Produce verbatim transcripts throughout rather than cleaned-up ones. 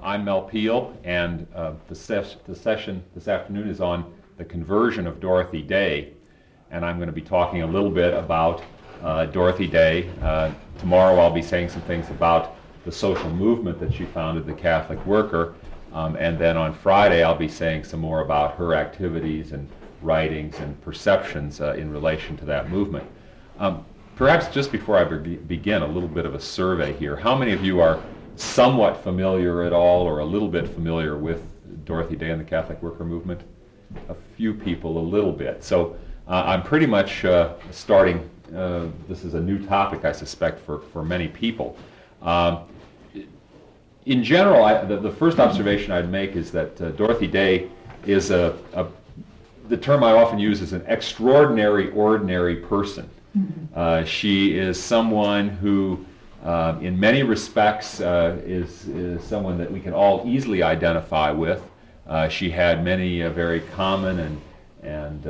I'm Mel Peel, and uh, the, ses- the session this afternoon is on the conversion of Dorothy Day, and I'm going to be talking a little bit about uh, Dorothy Day. Uh, tomorrow I'll be saying some things about the social movement that she founded, the Catholic Worker, um, and then on Friday I'll be saying some more about her activities and writings and perceptions uh, in relation to that movement. Um, perhaps just before I be- begin, a little bit of a survey here. How many of you are somewhat familiar at all or a little bit familiar with Dorothy Day and the Catholic Worker movement? A few people, a little bit. So uh, I'm pretty much uh, starting, uh, this is a new topic, I suspect, for, for many people. Um, in general, I, the, the first observation I'd make is that uh, Dorothy Day is a, a, the term I often use is an extraordinary, ordinary person. Mm-hmm. Uh, she is someone who Uh, in many respects, uh, is, is someone that we can all easily identify with. Uh, she had many uh, very common and, and uh,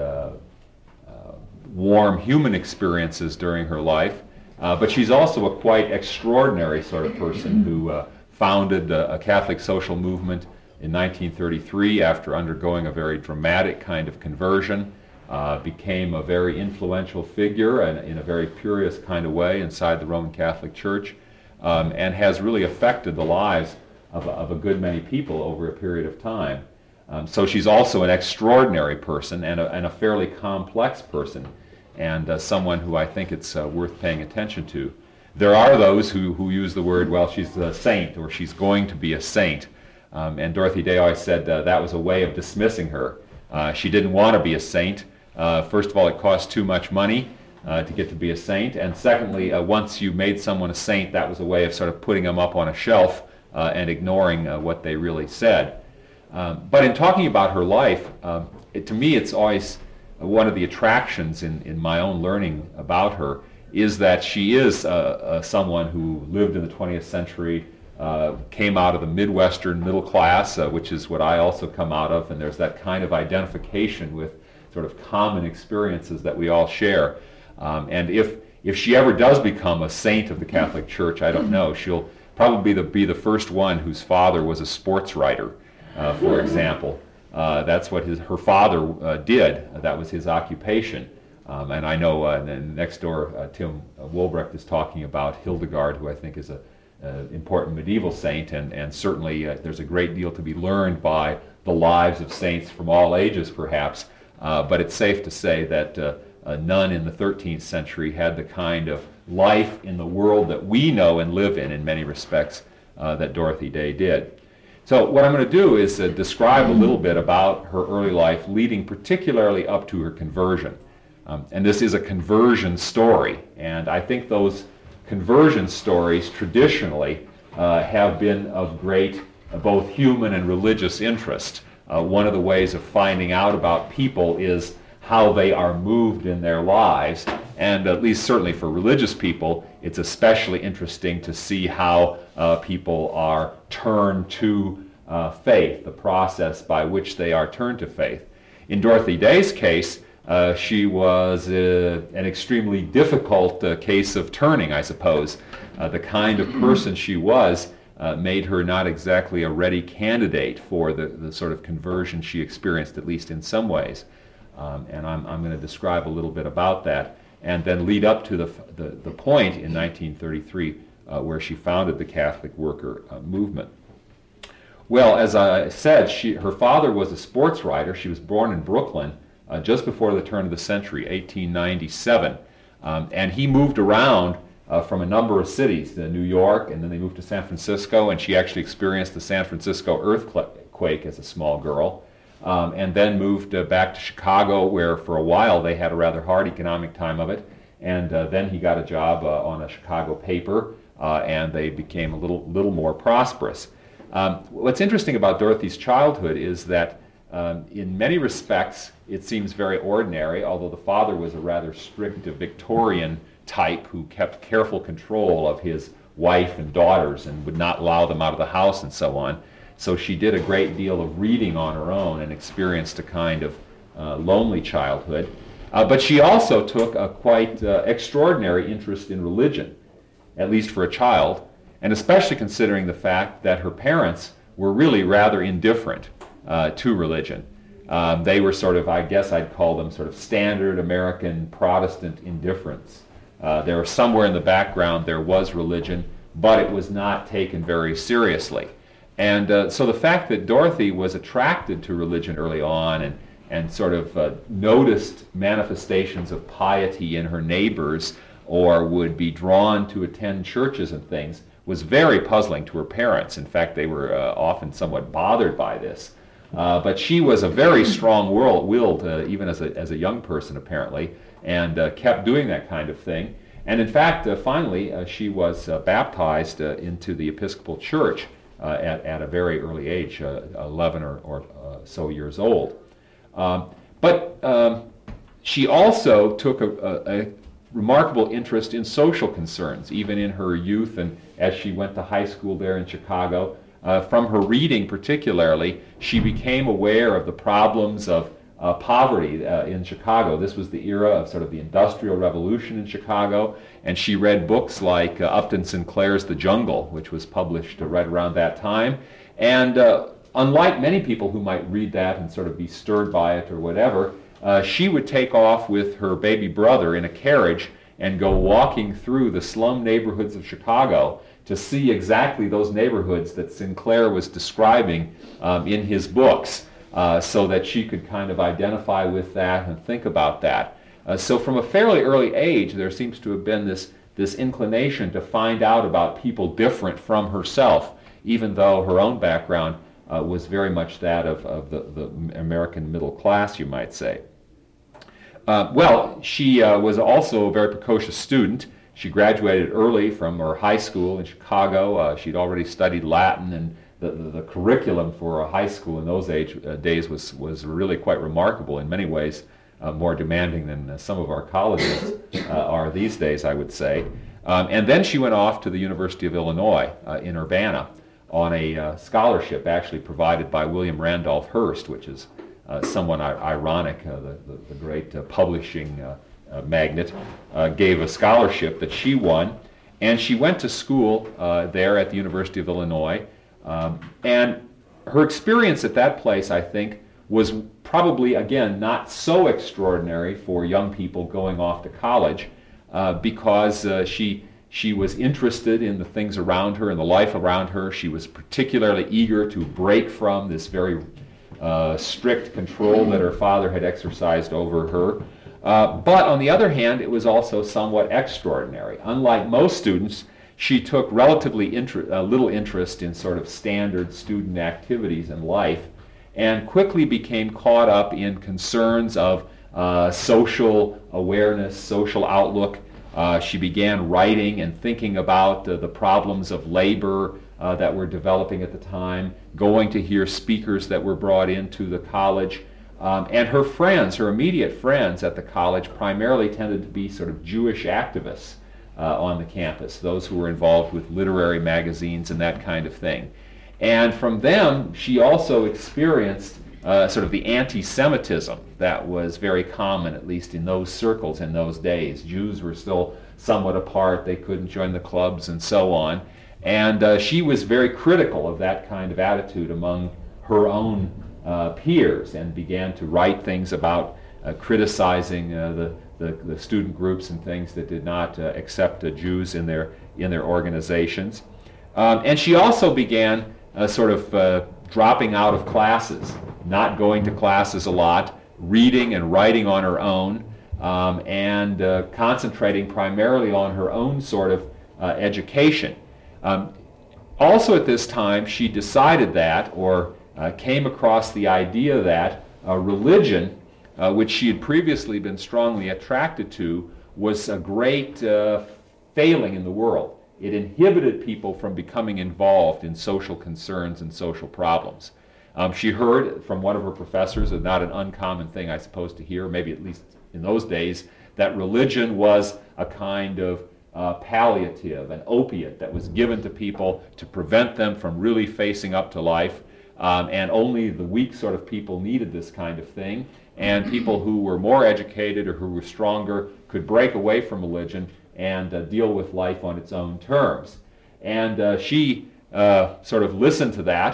uh, warm human experiences during her life, uh, but she's also a quite extraordinary sort of person who uh, founded a, a Catholic social movement in nineteen thirty-three after undergoing a very dramatic kind of conversion. Uh, became a very influential figure and in a very curious kind of way inside the Roman Catholic Church, um, and has really affected the lives of, of a good many people over a period of time. Um, so she's also an extraordinary person and a, and a fairly complex person, and uh, someone who I think it's uh, worth paying attention to. There are those who, who use the word, well, she's a saint, or she's going to be a saint, um, and Dorothy Day always said uh, that was a way of dismissing her. Uh, she didn't want to be a saint. Uh, first of all, it costs too much money uh, to get to be a saint, and secondly, uh, once you made someone a saint, that was a way of sort of putting them up on a shelf uh, and ignoring uh, what they really said. Um, but in talking about her life, um, it, to me it's always uh, one of the attractions in, in my own learning about her is that she is uh, uh, someone who lived in the twentieth century, uh, came out of the Midwestern middle class, uh, which is what I also come out of, and there's that kind of identification with sort of common experiences that we all share. Um, and if if she ever does become a saint of the Catholic Church, I don't know, she'll probably be the, be the first one whose father was a sports writer, uh, for example. Uh, that's what his her father uh, did. That was his occupation. Um, and I know uh, next door, uh, Tim Wolbrecht is talking about Hildegard, who I think is a uh, important medieval saint, and, and certainly uh, there's a great deal to be learned by the lives of saints from all ages, perhaps. Uh, but it's safe to say that uh, uh, none in the thirteenth century had the kind of life in the world that we know and live in, in many respects, uh, that Dorothy Day did. So what I'm going to do is uh, describe a little bit about her early life, leading particularly up to her conversion. Um, and this is a conversion story, and I think those conversion stories traditionally uh, have been of great uh, both human and religious interest. Uh, one of the ways of finding out about people is how they are moved in their lives, and at least certainly for religious people, it's especially interesting to see how uh, people are turned to uh, faith, the process by which they are turned to faith. In Dorothy Day's case, uh, she was uh, an extremely difficult uh, case of turning, I suppose. Uh, the kind of person she was Uh, made her not exactly a ready candidate for the, the sort of conversion she experienced, at least in some ways. Um, and I'm, I'm going to describe a little bit about that, and then lead up to the, the, the point in nineteen thirty-three uh, where she founded the Catholic Worker uh, movement. Well, as I said, she, her father was a sports writer. She was born in Brooklyn uh, just before the turn of the century, eighteen ninety-seven. Um, and he moved around Uh, from a number of cities, uh, New York, and then they moved to San Francisco, and she actually experienced the San Francisco earthquake as a small girl, um, and then moved uh, back to Chicago, where for a while they had a rather hard economic time of it, and uh, then he got a job uh, on a Chicago paper, uh, and they became a little, little more prosperous. Um, what's interesting about Dorothy's childhood is that um, in many respects it seems very ordinary, although the father was a rather strict uh, Victorian type who kept careful control of his wife and daughters and would not allow them out of the house and so on. So she did a great deal of reading on her own and experienced a kind of uh, lonely childhood. Uh, but she also took a quite uh, extraordinary interest in religion, at least for a child, and especially considering the fact that her parents were really rather indifferent uh, to religion. Um, they were sort of, I guess I'd call them sort of standard American Protestant indifference. Uh, there was somewhere in the background there was religion, but it was not taken very seriously. And uh, so the fact that Dorothy was attracted to religion early on and, and sort of uh, noticed manifestations of piety in her neighbors, or would be drawn to attend churches and things, was very puzzling to her parents. In fact, they were uh, often somewhat bothered by this. Uh, but she was a very strong-willed, uh, even as a, as a young person apparently, and uh, kept doing that kind of thing. And in fact, uh, finally, uh, she was uh, baptized uh, into the Episcopal Church uh, at, at a very early age, uh, eleven or, or uh, so years old. Um, but um, she also took a, a, a remarkable interest in social concerns, even in her youth and as she went to high school there in Chicago. Uh, from her reading particularly, she became aware of the problems of uh, poverty uh, in Chicago. This was the era of sort of the Industrial Revolution in Chicago, and she read books like uh, Upton Sinclair's The Jungle, which was published uh, right around that time. And uh, unlike many people who might read that and sort of be stirred by it or whatever, uh, she would take off with her baby brother in a carriage and go walking through the slum neighborhoods of Chicago to see exactly those neighborhoods that Sinclair was describing um, in his books, uh, so that she could kind of identify with that and think about that. Uh, so from a fairly early age, there seems to have been this, this inclination to find out about people different from herself, even though her own background uh, was very much that of, of the, the American middle class, you might say. Uh, well, she uh, was also a very precocious student. She graduated early from her high school in Chicago. Uh, she'd already studied Latin, and the, the, the curriculum for a high school in those age, uh, days was, was really quite remarkable, in many ways uh, more demanding than uh, some of our colleges uh, are these days, I would say. Um, and then she went off to the University of Illinois uh, in Urbana on a uh, scholarship actually provided by William Randolph Hearst, which is uh, somewhat ironic. Uh, the, the, the great uh, publishing uh, uh, magnate uh, gave a scholarship that she won, and she went to school uh, there at the University of Illinois. Um, and her experience at that place, I think, was probably, again, not so extraordinary for young people going off to college, uh, because uh, she she was interested in the things around her and the life around her. She was particularly eager to break from this very uh, strict control that her father had exercised over her. Uh, but on the other hand, it was also somewhat extraordinary. Unlike most students, she took relatively inter- uh, little interest in sort of standard student activities in life, and quickly became caught up in concerns of uh, social awareness, social outlook. Uh, she began writing and thinking about uh, the problems of labor uh, that were developing at the time, going to hear speakers that were brought into the college. Um, and her friends, her immediate friends at the college, primarily tended to be sort of Jewish activists uh, on the campus, those who were involved with literary magazines and that kind of thing. And from them, she also experienced uh, sort of the anti-Semitism that was very common, at least in those circles in those days. Jews were still somewhat apart, they couldn't join the clubs and so on. And uh, she was very critical of that kind of attitude among her own uh, peers, and began to write things about uh, criticizing uh, the, the, the student groups and things that did not uh, accept uh, Jews in their, in their organizations. Um, and she also began Uh, sort of uh, dropping out of classes, not going to classes a lot, reading and writing on her own, um, and uh, concentrating primarily on her own sort of uh, education. Um, also at this time, she decided that, or uh, came across the idea that uh, religion, uh, which she had previously been strongly attracted to, was a great uh, failing in the world. It inhibited people from becoming involved in social concerns and social problems. Um, she heard from one of her professors, and not an uncommon thing, I suppose, to hear, maybe at least in those days, that religion was a kind of uh, palliative, an opiate that was given to people to prevent them from really facing up to life, um, and only the weak sort of people needed this kind of thing, and people who were more educated or who were stronger could break away from religion and uh, deal with life on its own terms. And uh, she uh, sort of listened to that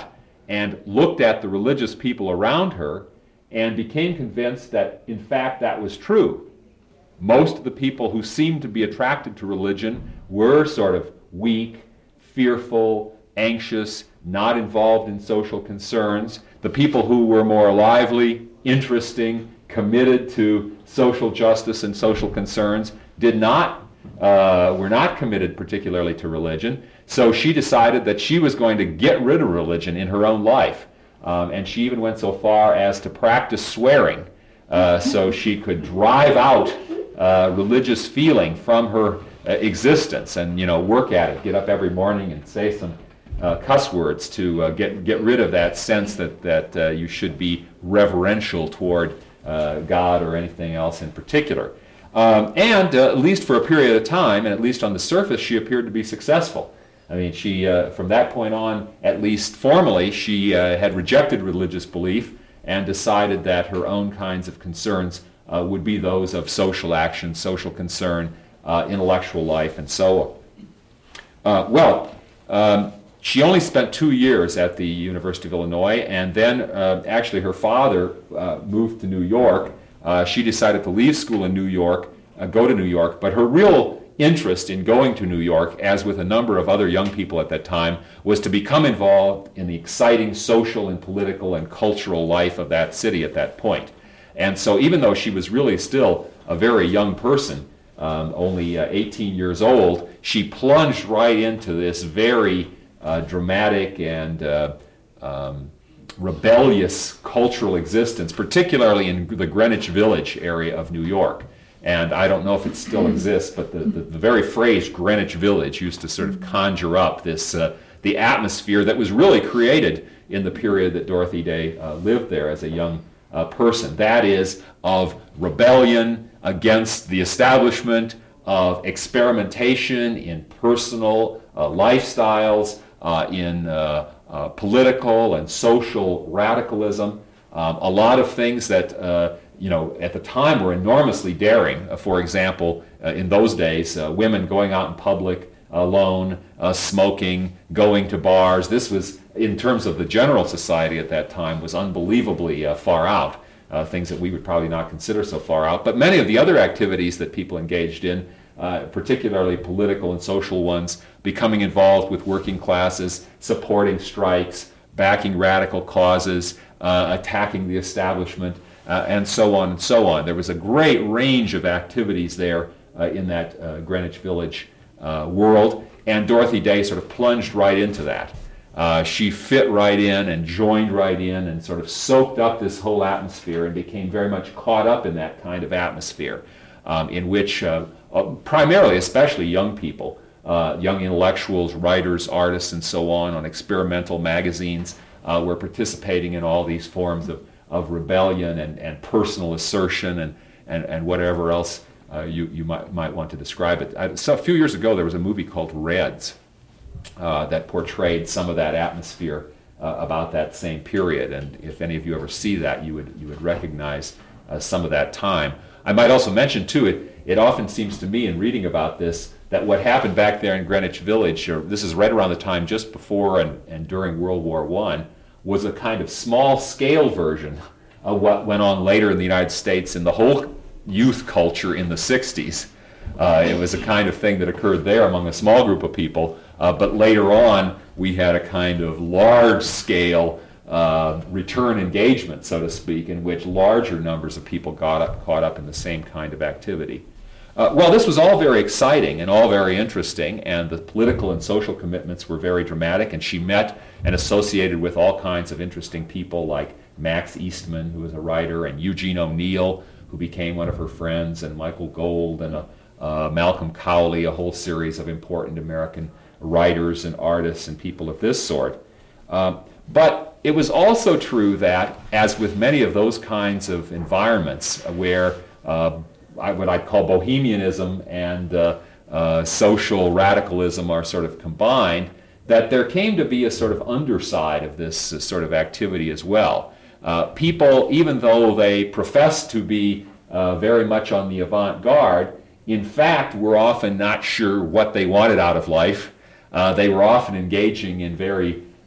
and looked at the religious people around her and became convinced that, in fact, that was true. Most of the people who seemed to be attracted to religion were sort of weak, fearful, anxious, not involved in social concerns. The people who were more lively, interesting, committed to social justice and social concerns did not, uh, were not committed particularly to religion. So she decided that she was going to get rid of religion in her own life. Um, and she even went so far as to practice swearing uh, so she could drive out uh, religious feeling from her uh, existence and, you know, work at it, get up every morning and say some uh, cuss words to uh, get, get rid of that sense that, that uh, you should be reverential toward uh, God or anything else in particular. Um, and uh, at least for a period of time, and at least on the surface, she appeared to be successful. I mean, she, uh, from that point on, at least formally, she uh, had rejected religious belief and decided that her own kinds of concerns uh, would be those of social action, social concern, uh, intellectual life, and so on. Uh, well, um, she only spent two years at the University of Illinois, and then uh, actually her father uh, moved to New York. Uh, she decided to leave school in New York, uh, go to New York, but her real interest in going to New York, as with a number of other young people at that time, was to become involved in the exciting social and political and cultural life of that city at that point. And so even though she was really still a very young person, um, only uh, eighteen years old, she plunged right into this very uh, dramatic and uh, um, rebellious cultural existence, particularly in the Greenwich Village area of New York. And I don't know if it still exists, but the, the, the very phrase Greenwich Village used to sort of conjure up this uh, the atmosphere that was really created in the period that Dorothy Day uh, lived there as a young uh, person. That is, of rebellion against the establishment, of experimentation in personal uh, lifestyles, uh, in uh, uh, political and social radicalism, um, a lot of things that uh, you know, at the time were enormously daring. Uh, for example, uh, in those days, uh, women going out in public alone, uh, smoking, going to bars. This was, in terms of the general society at that time, was unbelievably uh, far out, uh, things that we would probably not consider so far out. But many of the other activities that people engaged in, uh, particularly political and social ones, becoming involved with working classes, supporting strikes, backing radical causes, uh, attacking the establishment, Uh, and so on and so on. There was a great range of activities there uh, in that uh, Greenwich Village uh, world, and Dorothy Day sort of plunged right into that. Uh, she fit right in and joined right in and sort of soaked up this whole atmosphere and became very much caught up in that kind of atmosphere um, in which uh, uh, primarily, especially young people, uh, young intellectuals, writers, artists, and so on, on experimental magazines, uh, were participating in all these forms of of rebellion and, and personal assertion and, and, and whatever else uh, you, you might, might want to describe it. I, so a few years ago there was a movie called Reds uh, that portrayed some of that atmosphere uh, about that same period, and if any of you ever see that, you would, you would recognize uh, some of that time. I might also mention too, it, it often seems to me in reading about this that what happened back there in Greenwich Village, or this is right around the time just before and, and during World War One, was a kind of small-scale version of what went on later in the United States in the whole youth culture in the sixties. Uh, it was a kind of thing that occurred there among a small group of people, uh, but later on we had a kind of large-scale uh, return engagement, so to speak, in which larger numbers of people got up, caught up in the same kind of activity. Uh, well, this was all very exciting and all very interesting, and the political and social commitments were very dramatic, and she met and associated with all kinds of interesting people like Max Eastman, who was a writer, and Eugene O'Neill, who became one of her friends, and Michael Gold, and uh, uh, Malcolm Cowley, a whole series of important American writers and artists and people of this sort. Uh, but it was also true that, as with many of those kinds of environments where uh, what I'd call bohemianism and uh, uh, social radicalism are sort of combined, that there came to be a sort of underside of this uh, sort of activity as well. Uh, people, even though they professed to be uh, very much on the avant-garde, in fact were often not sure what they wanted out of life. Uh, they were often engaging in very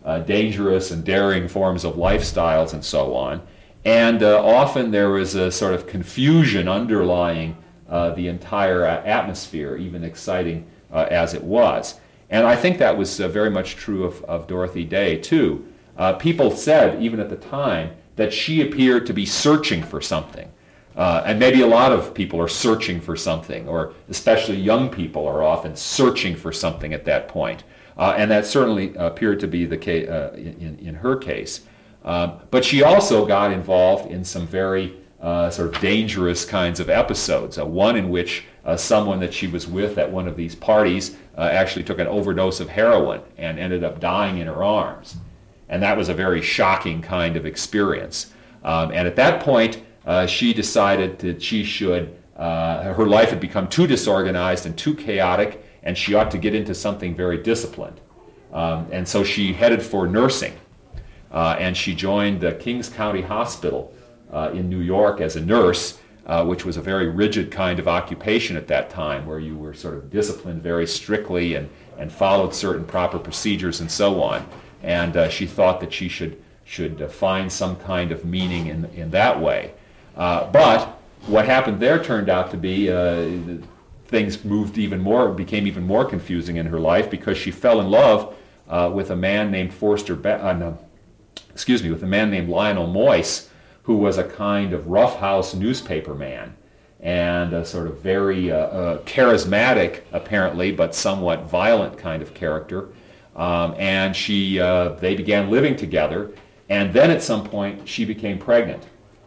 uh, dangerous and daring forms of lifestyles and so on. And uh, often there was a sort of confusion underlying uh, the entire atmosphere, even exciting uh, as it was. And I think that was uh, very much true of, of Dorothy Day, too. Uh, people said, even at the time, that she appeared to be searching for something. Uh, and maybe a lot of people are searching for something, or especially young people are often searching for something at that point. Uh, and that certainly appeared to be the case uh, in, in her case. Um, but she also got involved in some very uh, sort of dangerous kinds of episodes. Uh, one in which uh, someone that she was with at one of these parties uh, actually took an overdose of heroin and ended up dying in her arms. And that was a very shocking kind of experience. Um, and at that point, uh, she decided that she should, uh, her life had become too disorganized and too chaotic, and she ought to get into something very disciplined. Um, and so she headed for nursing. Uh, and she joined the Kings County Hospital uh, in New York as a nurse, uh, which was a very rigid kind of occupation at that time, where you were sort of disciplined very strictly and, and followed certain proper procedures and so on. And uh, she thought that she should should uh, find some kind of meaning in in that way. Uh, but what happened there turned out to be uh, things moved even more, became even more confusing in her life, because she fell in love uh, with a man named Forster. Ba- uh, no, excuse me, with a man named Lionel Moyse, who was a kind of roughhouse newspaper man, and a sort of very uh, uh, charismatic, apparently, but somewhat violent kind of character. Um, and she, uh, they began living together, and then at some point she became pregnant.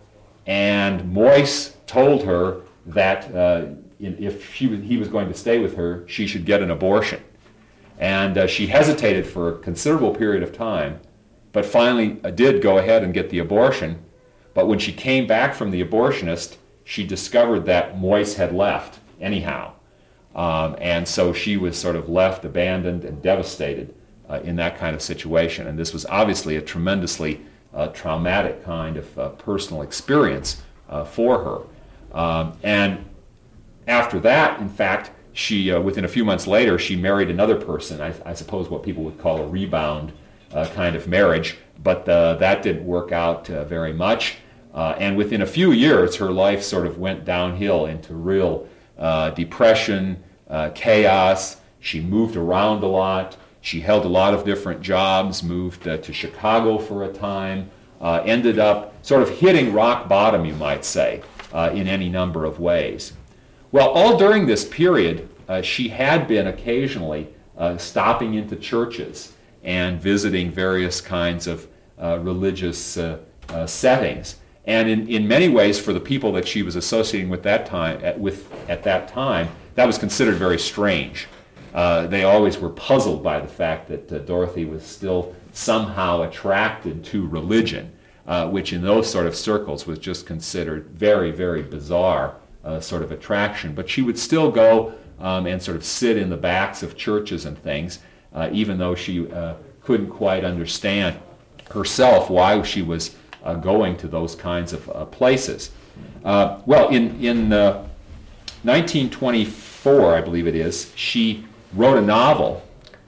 And Moyse told her that uh, if she was, he was going to stay with her, she should get an abortion. And uh, she hesitated for a considerable period of time, but finally uh, did go ahead and get the abortion. But when she came back from the abortionist, she discovered that Moyse had left anyhow. Um, and so she was sort of left abandoned and devastated uh, in that kind of situation. And this was obviously a tremendously uh, traumatic kind of uh, personal experience uh, for her. Um, and after that, in fact, she, uh, within a few months later, she married another person, I, I suppose what people would call a rebound uh, kind of marriage, but uh, that didn't work out uh, very much. Uh, and within a few years, her life sort of went downhill into real uh, depression, uh, chaos. She moved around a lot. She held a lot of different jobs, moved uh, to Chicago for a time, uh, ended up sort of hitting rock bottom, you might say, uh, in any number of ways. Well, all during this period, uh, she had been occasionally uh, stopping into churches and visiting various kinds of uh, religious uh, uh, settings. And in, in many ways, for the people that she was associating with that time, at, with at that time, that was considered very strange. Uh, they always were puzzled by the fact that uh, Dorothy was still somehow attracted to religion, uh, which in those sort of circles was just considered very, very bizarre uh, sort of attraction. But she would still go um, and sort of sit in the backs of churches and things, uh, even though she uh, couldn't quite understand herself why she was uh, going to those kinds of uh, places. Uh, well, in, in uh, nineteen twenty-four, I believe it is, she wrote a novel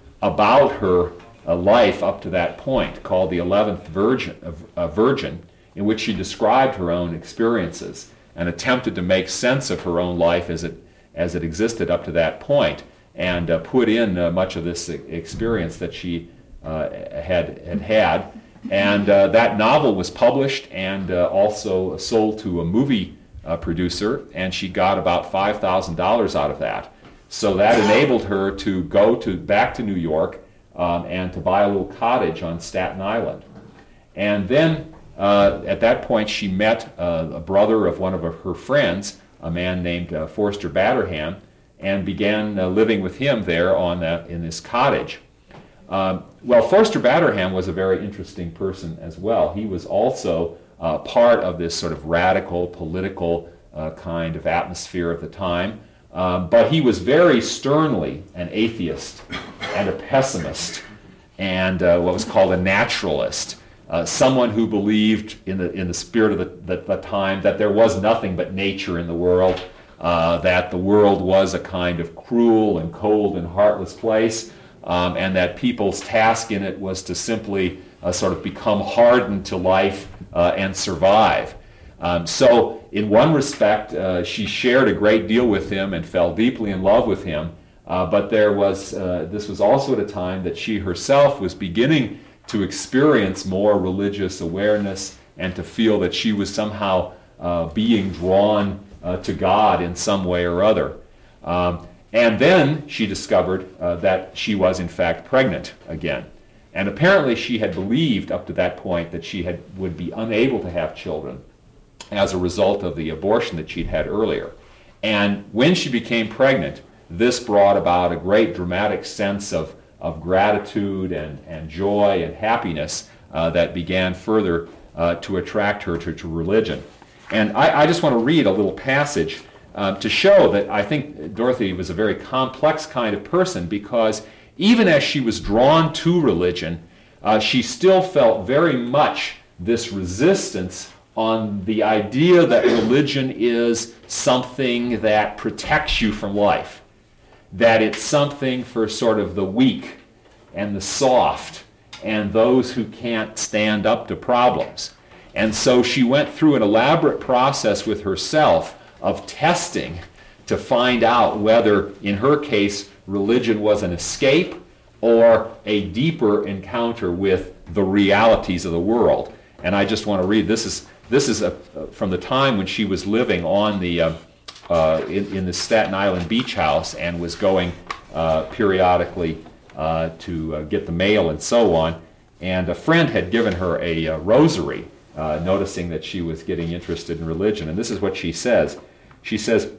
about her uh, life up to that point called The Eleventh Virgin, uh, Virgin, in which she described her own experiences and attempted to make sense of her own life as it as it existed up to that point, and uh, put in uh, much of this experience that she uh, had had had. And uh, that novel was published and uh, also sold to a movie uh, producer, and she got about five thousand dollars out of that. So that enabled her to go to back to New York um, and to buy a little cottage on Staten Island. And then uh, at that point she met uh, a brother of one of her friends, a man named uh, Forster Batterham, and began uh, living with him there on the, in this cottage. Um, well, Forster Batterham was a very interesting person as well. He was also uh, part of this sort of radical political uh, kind of atmosphere at the time. Um, but he was very sternly an atheist and a pessimist and uh, what was called a naturalist, uh, someone who believed in the in the spirit of the, the, the time that there was nothing but nature in the world, uh, that the world was a kind of cruel and cold and heartless place, um, and that people's task in it was to simply uh, sort of become hardened to life uh, and survive. Um, so in one respect, uh, she shared a great deal with him and fell deeply in love with him, uh, but there was, uh, this was also at a time that she herself was beginning to experience more religious awareness and to feel that she was somehow uh, being drawn uh, to God in some way or other. Um, and then she discovered uh, that she was in fact pregnant again. And apparently she had believed up to that point that she had, would be unable to have children as a result of the abortion that she'd had earlier. And when she became pregnant, this brought about a great dramatic sense of, of gratitude and, and joy and happiness uh, that began further uh, to attract her to, to religion. And I, I just want to read a little passage uh, to show that I think Dorothy was a very complex kind of person, because even as she was drawn to religion, uh, she still felt very much this resistance on the idea that religion is something that protects you from life, that it's something for sort of the weak and the soft and those who can't stand up to problems. And so she went through an elaborate process with herself of testing to find out whether, in her case, religion was an escape or a deeper encounter with the realities of the world. And I just want to read, this is this is a, from the time when she was living on the uh, uh, in, in the Staten Island beach house and was going uh, periodically uh, to uh, get the mail and so on. And a friend had given her a, uh rosary, uh, noticing that she was getting interested in religion. And this is what she says. She says,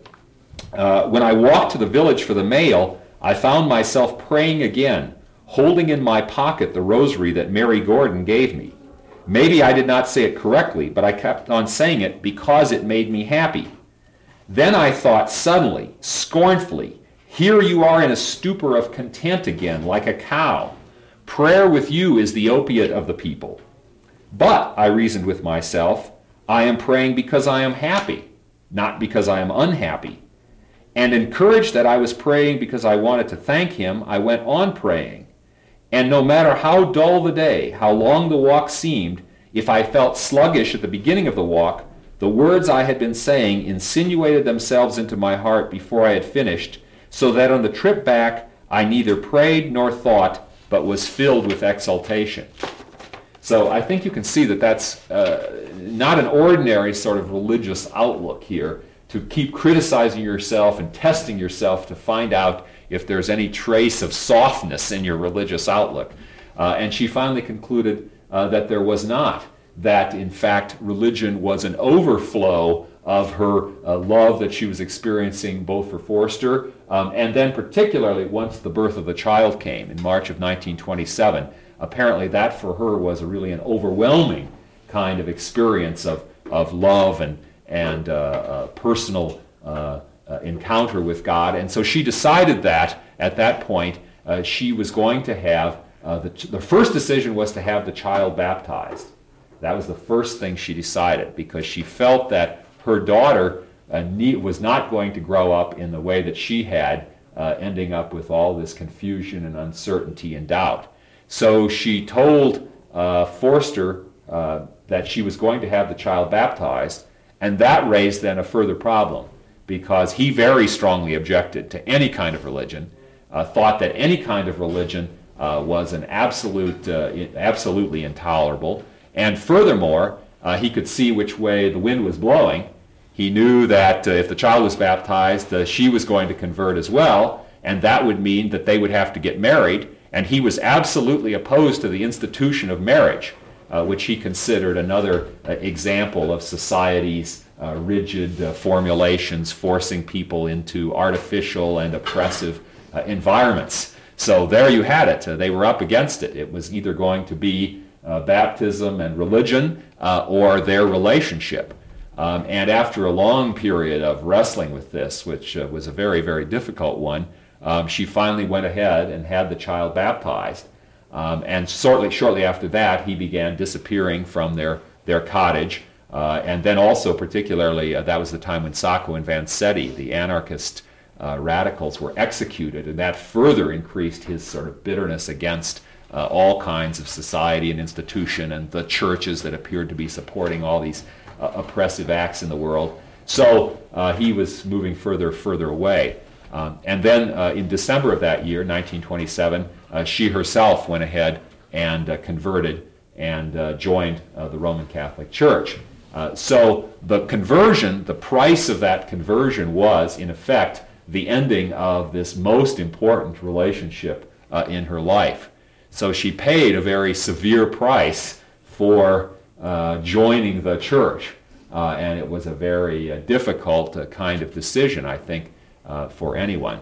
uh, when I walked to the village for the mail, I found myself praying again, holding in my pocket the rosary that Mary Gordon gave me. Maybe I did not say it correctly, but I kept on saying it because it made me happy. Then I thought suddenly, scornfully, here you are in a stupor of content again, like a cow. Prayer with you is the opiate of the people. But, I reasoned with myself, I am praying because I am happy, not because I am unhappy. And encouraged that I was praying because I wanted to thank him, I went on praying. And no matter how dull the day, how long the walk seemed, if I felt sluggish at the beginning of the walk, the words I had been saying insinuated themselves into my heart before I had finished, so that on the trip back I neither prayed nor thought, but was filled with exultation. So I think you can see that that's uh, not an ordinary sort of religious outlook here, to keep criticizing yourself and testing yourself to find out if there's any trace of softness in your religious outlook. Uh, and she finally concluded uh, that there was not, that in fact religion was an overflow of her uh, love that she was experiencing both for Forster, um, and then particularly once the birth of the child came in March of nineteen twenty-seven. Apparently that for her was a really an overwhelming kind of experience of, of love and, and uh, uh, personal uh, uh, encounter with God. And so she decided that at that point uh, she was going to have, uh, the, the first decision was to have the child baptized. That was the first thing she decided, because she felt that her daughter uh, need, was not going to grow up in the way that she had, uh, ending up with all this confusion and uncertainty and doubt. So she told uh, Forster uh, that she was going to have the child baptized, and that raised then a further problem, because he very strongly objected to any kind of religion, uh, thought that any kind of religion uh, was an absolute, uh, absolutely intolerable, and furthermore, uh, he could see which way the wind was blowing. He knew that uh, if the child was baptized, uh, she was going to convert as well, and that would mean that they would have to get married, and he was absolutely opposed to the institution of marriage, uh, which he considered another uh, example of society's uh, rigid uh, formulations forcing people into artificial and oppressive uh, environments. So there you had it. Uh, they were up against it. It was either going to be uh, baptism and religion uh, or their relationship. Um, and after a long period of wrestling with this, which uh, was a very, very difficult one, um, she finally went ahead and had the child baptized. Um, and shortly, shortly after that, he began disappearing from their, their cottage. Uh, and then also particularly, uh, that was the time when Sacco and Vanzetti, the anarchist uh, radicals were executed, and that further increased his sort of bitterness against uh, all kinds of society and institution and the churches that appeared to be supporting all these uh, oppressive acts in the world. So uh, he was moving further, further away. Um, and then uh, in December of that year, nineteen twenty-seven, uh, she herself went ahead and uh, converted and uh, joined uh, the Roman Catholic Church. Uh, so the conversion, the price of that conversion was, in effect, the ending of this most important relationship uh, in her life. So she paid a very severe price for uh, joining the church, uh, and it was a very uh, difficult uh, kind of decision, I think, uh, for anyone.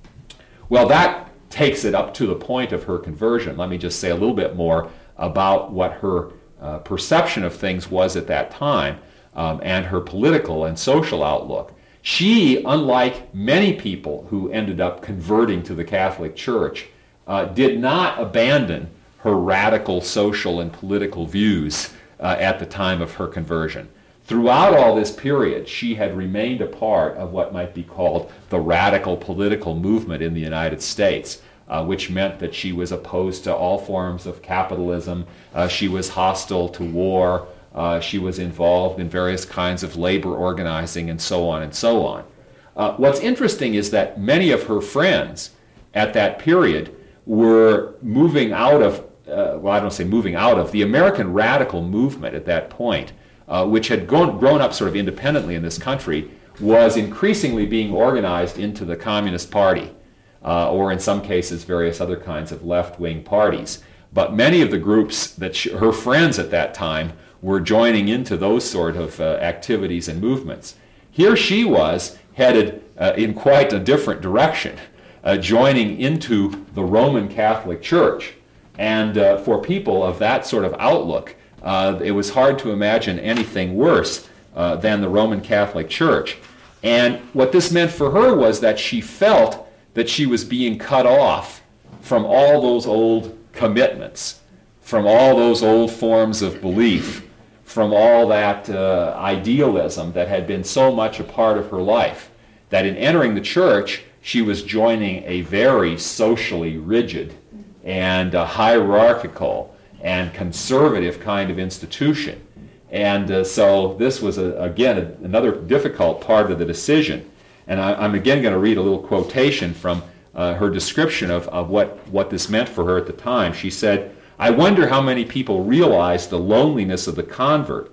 Well, that takes it up to the point of her conversion. Let me just say a little bit more about what her uh, perception of things was at that time, um, and her political and social outlook. She, unlike many people who ended up converting to the Catholic Church, uh, did not abandon her radical social and political views uh, at the time of her conversion. Throughout all this period, she had remained a part of what might be called the radical political movement in the United States, uh, which meant that she was opposed to all forms of capitalism, uh, she was hostile to war, uh, she was involved in various kinds of labor organizing, and so on and so on. Uh, what's interesting is that many of her friends at that period were moving out of, uh, well, I don't say moving out of, the American radical movement at that point, uh, which had grown, grown up sort of independently in this country, was increasingly being organized into the Communist Party, uh, or in some cases various other kinds of left-wing parties. But many of the groups that she, her friends at that time were joining into those sort of uh, activities and movements. Here she was headed uh, in quite a different direction, uh, joining into the Roman Catholic Church. And uh, for people of that sort of outlook, uh, it was hard to imagine anything worse uh, than the Roman Catholic Church. And what this meant for her was that she felt that she was being cut off from all those old commitments, from all those old forms of belief, from all that uh, idealism that had been so much a part of her life, that in entering the church, she was joining a very socially rigid and uh, hierarchical and conservative kind of institution. And uh, so this was, a, again, a, another difficult part of the decision. And I, I'm again going to read a little quotation from uh, her description of, of what, what this meant for her at the time. She said, "I wonder how many people realize the loneliness of the convert.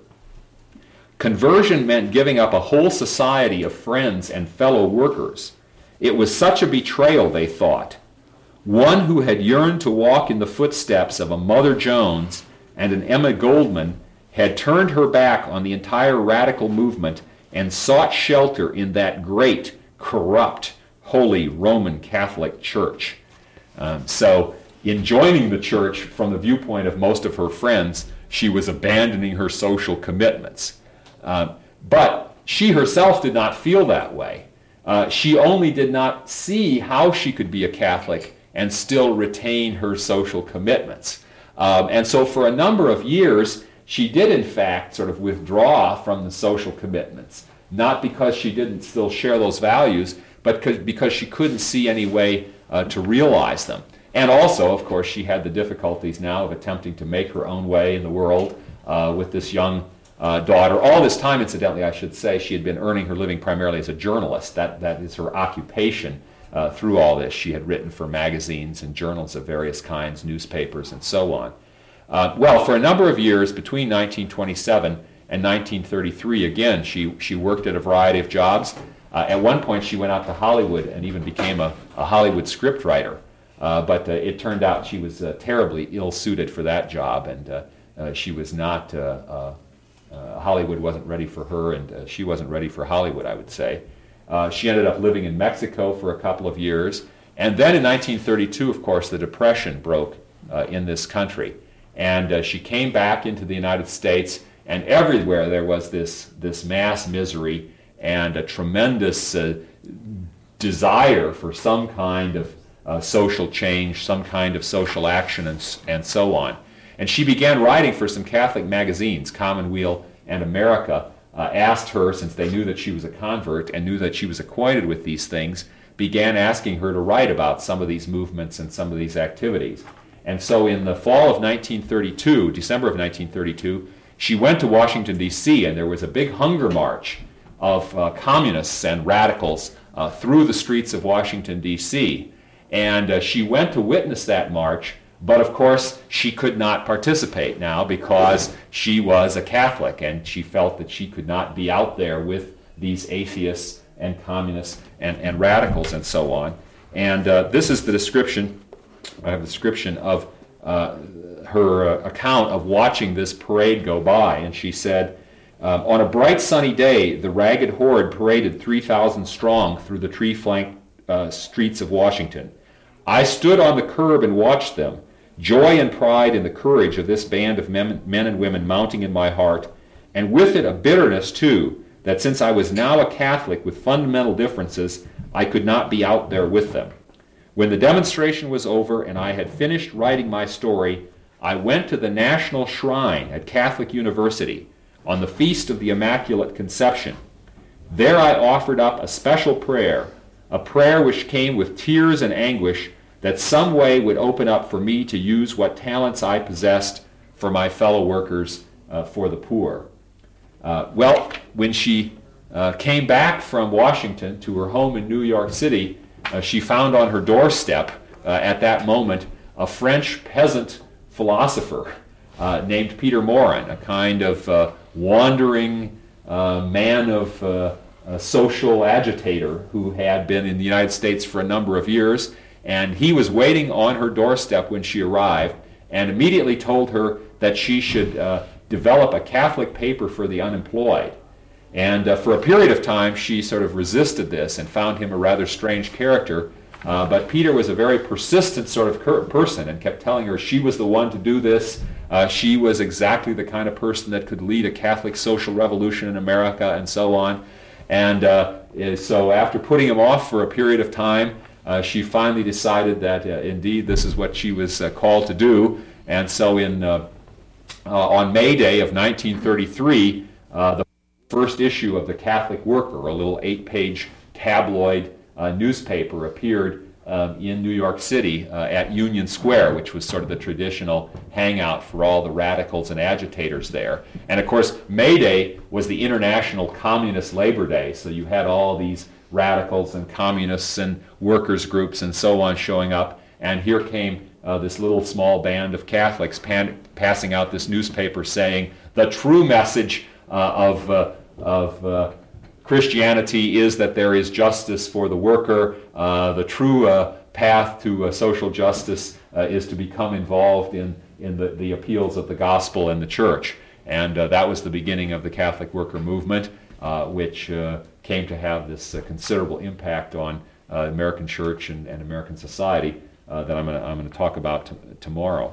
Conversion meant giving up a whole society of friends and fellow workers. It was such a betrayal, they thought. One who had yearned to walk in the footsteps of a Mother Jones and an Emma Goldman had turned her back on the entire radical movement and sought shelter in that great, corrupt, holy Roman Catholic Church." Um, so, in joining the church from the viewpoint of most of her friends, she was abandoning her social commitments. Uh, but she herself did not feel that way. Uh, she only did not see how she could be a Catholic and still retain her social commitments. Um, and so for a number of years, she did in fact sort of withdraw from the social commitments, not because she didn't still share those values, but because she couldn't see any way uh, to realize them. And also, of course, she had the difficulties now of attempting to make her own way in the world uh, with this young uh, daughter. All this time, incidentally, I should say, she had been earning her living primarily as a journalist. That, that is her occupation uh, through all this. She had written for magazines and journals of various kinds, newspapers, and so on. Uh, well, for a number of years, between nineteen twenty-seven and nineteen thirty-three, again, she, she worked at a variety of jobs. Uh, at one point, she went out to Hollywood and even became a, a Hollywood scriptwriter. Uh, but uh, it turned out she was uh, terribly ill-suited for that job, and uh, uh, she was not, uh, uh, uh, Hollywood wasn't ready for her, and uh, she wasn't ready for Hollywood, I would say. Uh, she ended up living in Mexico for a couple of years, and then in nineteen thirty-two, of course, the Depression broke uh, in this country, and uh, she came back into the United States, and everywhere there was this, this mass misery and a tremendous uh, desire for some kind of Uh, social change, some kind of social action, and, and so on. And she began writing for some Catholic magazines, Commonweal and America, uh, asked her, since they knew that she was a convert and knew that she was acquainted with these things, began asking her to write about some of these movements and some of these activities. And so in the fall of nineteen thirty-two, December of nineteen thirty-two, she went to Washington, D C, and there was a big hunger march of uh, communists and radicals uh, through the streets of Washington, D C. And uh, she went to witness that march, but of course she could not participate now because she was a Catholic, and she felt that she could not be out there with these atheists and communists and, and radicals and so on. And uh, this is the description, I have a description of uh, her uh, account of watching this parade go by. And she said, um, on a bright sunny day, the ragged horde paraded three thousand strong through the tree-flanked uh, streets of Washington. I stood on the curb and watched them, joy and pride in the courage of this band of men, men and women mounting in my heart, and with it a bitterness, too, that since I was now a Catholic with fundamental differences, I could not be out there with them. When the demonstration was over and I had finished writing my story, I went to the National Shrine at Catholic University on the Feast of the Immaculate Conception. There I offered up a special prayer, a prayer which came with tears and anguish that some way would open up for me to use what talents I possessed for my fellow workers, uh, for the poor. Uh, well, when she uh, came back from Washington to her home in New York City, uh, she found on her doorstep uh, at that moment a French peasant philosopher uh, named Peter Maurin, a kind of uh, wandering uh, man of uh, a social agitator who had been in the United States for a number of years. And he was waiting on her doorstep when she arrived and immediately told her that she should uh, develop a Catholic paper for the unemployed. And uh, for a period of time, she sort of resisted this and found him a rather strange character. Uh, but Peter was a very persistent sort of cur- person and kept telling her she was the one to do this. Uh, she was exactly the kind of person that could lead a Catholic social revolution in America and so on. And uh, so after putting him off for a period of time, uh, she finally decided that uh, indeed this is what she was uh, called to do. And so in uh, uh, on May Day of nineteen thirty-three, uh, the first issue of the Catholic Worker, a little eight-page tabloid uh, newspaper, appeared uh, in New York City uh, at Union Square, which was sort of the traditional hangout for all the radicals and agitators there. And of course, May Day was the International Communist Labor Day, so you had all these radicals and communists and workers groups and so on showing up, and here came uh, this little small band of Catholics pan- passing out this newspaper saying the true message uh, of, uh, of uh, Christianity is that there is justice for the worker. Uh, the true uh, path to uh, social justice uh, is to become involved in, in the, the appeals of the gospel and the church. And uh, that was the beginning of the Catholic worker movement, uh, which uh, came to have this uh, considerable impact on uh, American church and, and American society uh, that I'm going to I'm going to talk about t- tomorrow.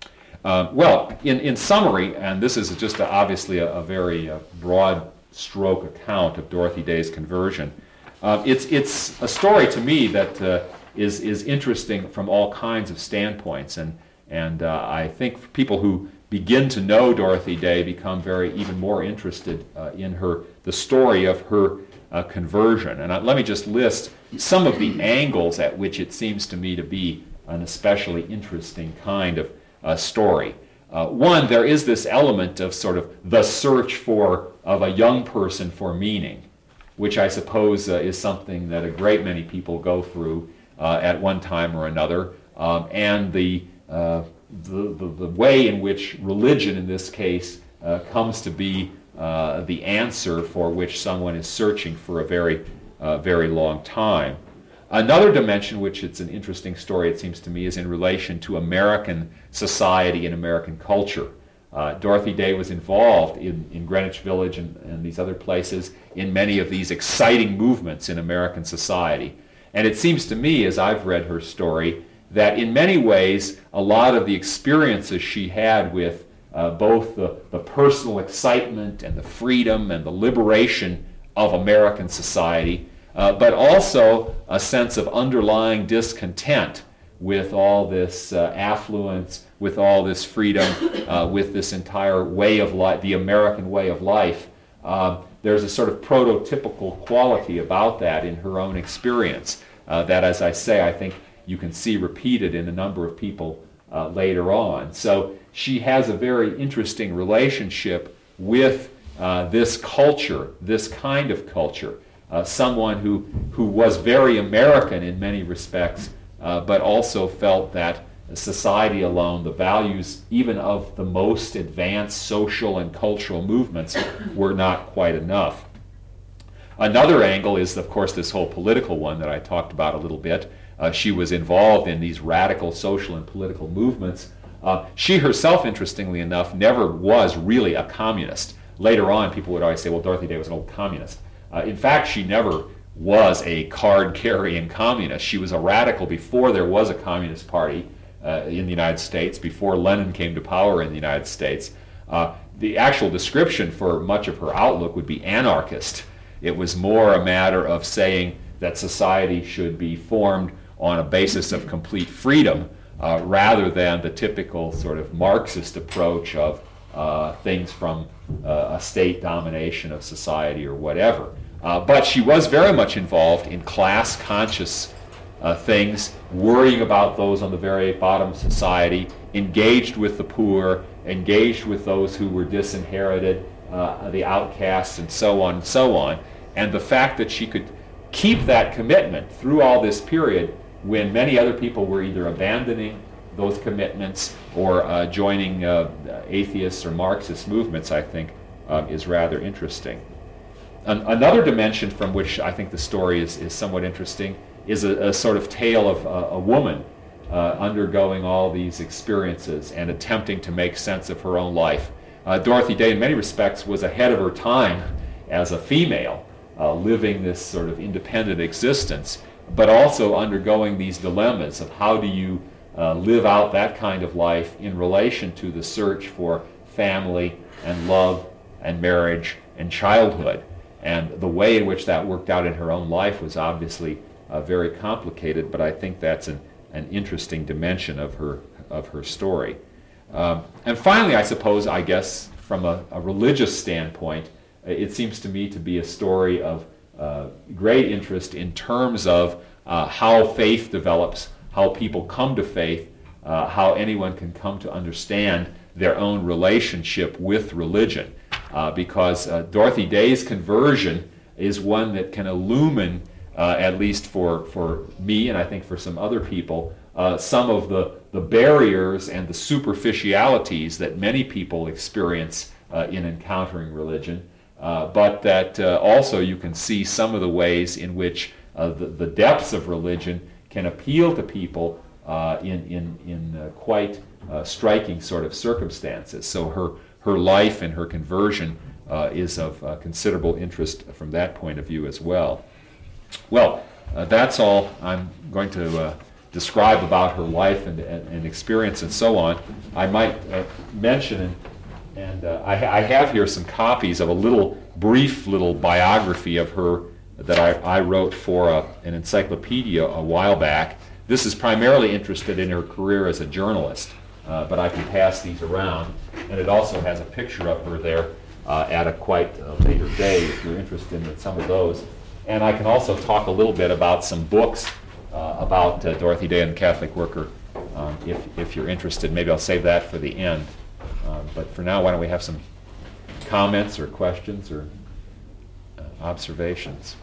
Uh, well, in, in summary, and this is just a, obviously a, a very uh, broad stroke account of Dorothy Day's conversion. Uh, it's it's a story to me that uh, is is interesting from all kinds of standpoints, and and uh, I think people who begin to know Dorothy Day become very even more interested uh, in her the story of her uh, conversion. And uh, let me just list some of the angles at which it seems to me to be an especially interesting kind of uh, story. Uh, one, there is this element of sort of the search for of a young person for meaning, which I suppose uh, is something that a great many people go through uh, at one time or another, um, and the, uh, the, the the way in which religion, in this case, uh, comes to be uh, the answer for which someone is searching for a very, uh, very long time. Another dimension, which it's an interesting story, it seems to me, is in relation to American society and American culture. Uh, Dorothy Day was involved in, in Greenwich Village and, and these other places in many of these exciting movements in American society. And it seems to me, as I've read her story, that in many ways, a lot of the experiences she had with uh, both the, the personal excitement and the freedom and the liberation of American society, uh, but also a sense of underlying discontent with all this uh, affluence, with all this freedom, uh, with this entire way of life, the American way of life. Uh, there's a sort of prototypical quality about that in her own experience. uh, that, as I say, I think you can see repeated in a number of people uh, later on. So she has a very interesting relationship with uh, this culture, this kind of culture. Uh, someone who, who was very American in many respects, uh, but also felt that society alone, the values even of the most advanced social and cultural movements, were not quite enough. Another angle is, of course, this whole political one that I talked about a little bit. Uh, she was involved in these radical social and political movements. Uh, she herself, interestingly enough, never was really a communist. Later on, people would always say, well, Dorothy Day was an old communist. Uh, in fact, she never was a card-carrying communist. She was a radical before there was a Communist Party uh, in the United States, before Lenin came to power in the United States. Uh, the actual description for much of her outlook would be anarchist. It was more a matter of saying that society should be formed on a basis of complete freedom, uh, rather than the typical sort of Marxist approach of uh, things from uh, a state domination of society or whatever. Uh, but she was very much involved in class-conscious uh, things, worrying about those on the very bottom of society, engaged with the poor, engaged with those who were disinherited, uh, the outcasts, and so on and so on. And the fact that she could keep that commitment through all this period when many other people were either abandoning those commitments or uh, joining uh, atheist or Marxist movements, I think, uh, is rather interesting. An- another dimension from which I think the story is, is somewhat interesting is a, a sort of tale of uh, a woman uh, undergoing all these experiences and attempting to make sense of her own life. Uh, Dorothy Day, in many respects, was ahead of her time as a female, uh, living this sort of independent existence, but also undergoing these dilemmas of how do you uh, live out that kind of life in relation to the search for family and love and marriage and childhood. And the way in which that worked out in her own life was obviously uh, very complicated, but I think that's an, an interesting dimension of her, of her story. Um, and finally, I suppose, I guess, from a, a religious standpoint, it seems to me to be a story of uh, great interest in terms of uh, how faith develops, how people come to faith, uh, how anyone can come to understand their own relationship with religion. Uh, because uh, Dorothy Day's conversion is one that can illumine, uh, at least for, for me and I think for some other people, uh, some of the, the barriers and the superficialities that many people experience uh, in encountering religion. Uh, but that uh, also you can see some of the ways in which uh, the, the depths of religion can appeal to people uh, in, in, in uh, quite uh, striking sort of circumstances. So her, her life and her conversion uh, is of uh, considerable interest from that point of view as well. Well, uh, that's all I'm going to uh, describe about her life and, and, and experience and so on. I might uh, mention and And uh, I, I have here some copies of a little, brief little biography of her that I, I wrote for a, an encyclopedia a while back. This is primarily interested in her career as a journalist, uh, but I can pass these around. And it also has a picture of her there uh, at a quite uh, later day if you're interested in some of those. And I can also talk a little bit about some books uh, about uh, Dorothy Day and the Catholic Worker um, if, if you're interested. Maybe I'll save that for the end. Uh, but for now, why don't we have some comments or questions or uh, observations?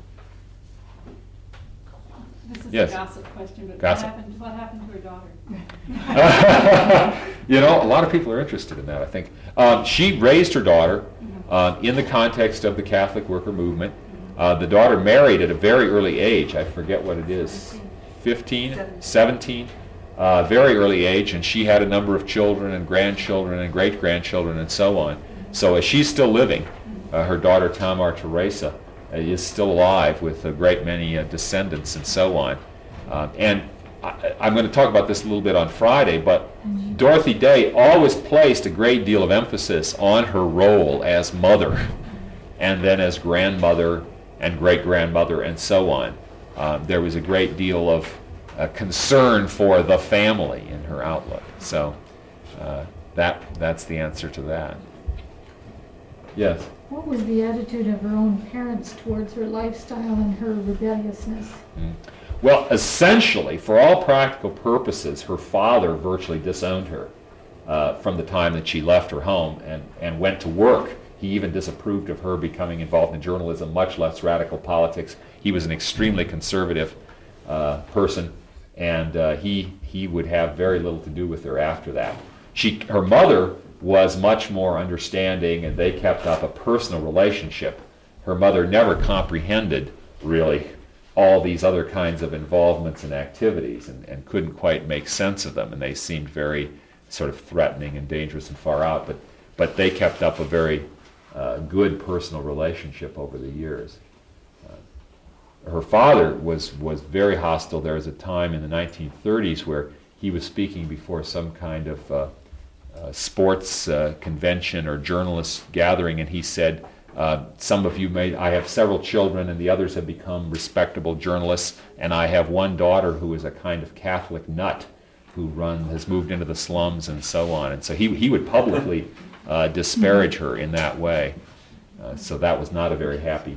This is Yes. a gossip question, but Gossip. What, happened, what happened to her daughter? You know, a lot of people are interested in that, I think. Um, she raised her daughter uh, in the context of the Catholic Worker Movement. Uh, the daughter married at a very early age. I forget what it is, fifteen, seventeen. Uh, very early age, and she had a number of children and grandchildren and great-grandchildren and so on. So as she's still living, uh, her daughter Tamar Teresa uh, is still alive with a great many uh, descendants and so on. Uh, and I, I'm going to talk about this a little bit on Friday, but Dorothy Day always placed a great deal of emphasis on her role as mother and then as grandmother and great-grandmother and so on. Uh, there was a great deal of Uh, concern for the family in her outlook. So uh, that that's the answer to that. Yes? What was the attitude of her own parents towards her lifestyle and her rebelliousness? Mm. Well, essentially, for all practical purposes, her father virtually disowned her uh, from the time that she left her home and, and went to work. He even disapproved of her becoming involved in journalism, much less radical politics. He was an extremely conservative uh, person, and uh, he he would have very little to do with her after that. She, her mother was much more understanding, and they kept up a personal relationship. Her mother never comprehended, really, all these other kinds of involvements and activities, and, and couldn't quite make sense of them, and they seemed very sort of threatening and dangerous and far out, but, but they kept up a very uh, good personal relationship over the years. Uh, her father was, was very hostile. There was a time in the nineteen thirties where he was speaking before some kind of uh, uh, sports uh, convention or journalist gathering, and he said, Uh, some of you may, I have several children and the others have become respectable journalists, and I have one daughter who is a kind of Catholic nut who run, has moved into the slums and so on. And so he, he would publicly uh, disparage her in that way. Uh, so that was not a very happy,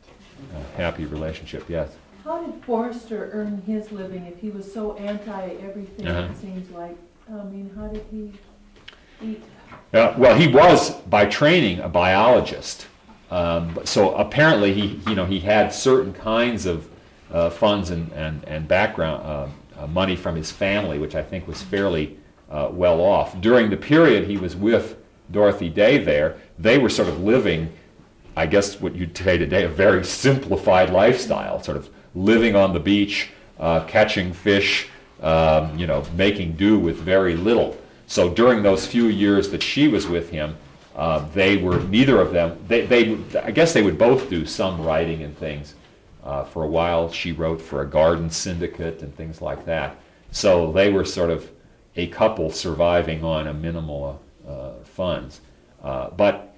uh, happy relationship, yes. How did Forrester earn his living if he was so anti-everything, Uh-huh. it seems like? I mean, how did he eat? Uh, well, he was, by training, a biologist. Um, but- so apparently he, you know, he had certain kinds of uh, funds and, and, and background uh, uh, money from his family, which I think was fairly uh, well off. During the period he was with Dorothy Day there, they were sort of living, I guess what you'd say today, a very simplified lifestyle, sort of living on the beach, uh, catching fish, um, you know, making do with very little. So during those few years that she was with him, uh, they were, neither of them, they, they, I guess they would both do some writing and things. Uh, for a while she wrote for a garden syndicate and things like that. So they were sort of a couple surviving on a minimal uh, funds. Uh, but